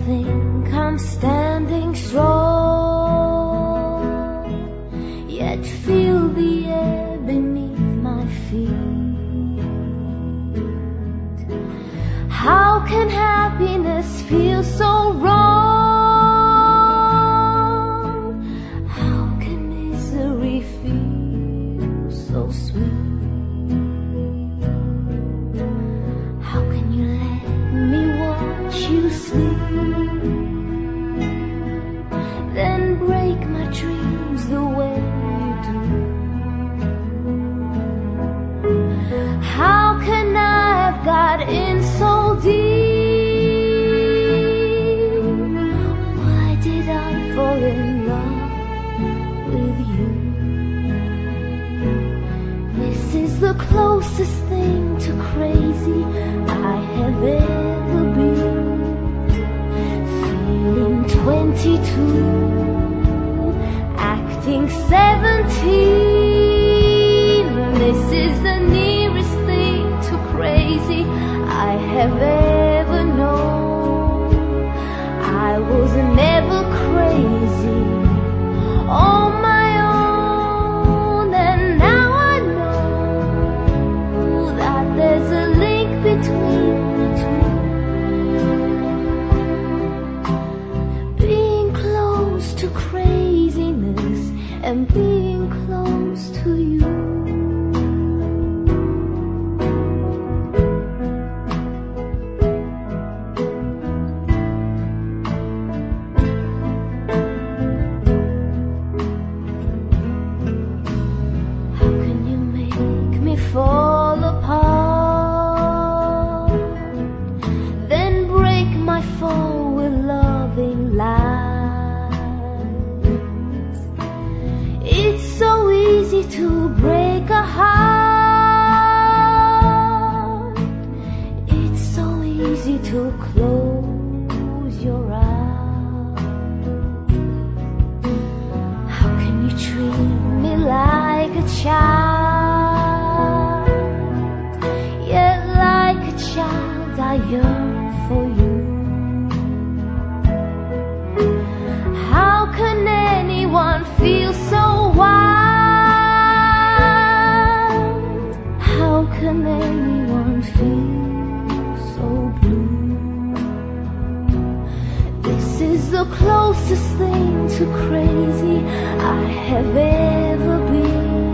think I'm standing strong, yet feel the air beneath my feet. How can happiness feel so wrong? How can misery feel so sweet? How can you let me watch you sleep, then break my dreams the way you do? How can I have got in so deep? Why did I fall in love with you? This is the closest thing to crazy I have ever been. Feeling 22, acting 17. This is the nearest thing to crazy I have ever known. I was never crazy on my own, and now I know that there's a link between the two. Being close to craziness and being close to you. Fall apart, then break my fall with loving lies. It's so easy to break a heart. It's so easy to close your eyes. How can you treat me like a child? Child, I yearn for you. How can anyone feel so wild? How can anyone feel so blue? This is the closest thing to crazy I have ever been.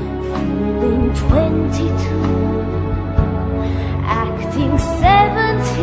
Feeling 22, acting 17.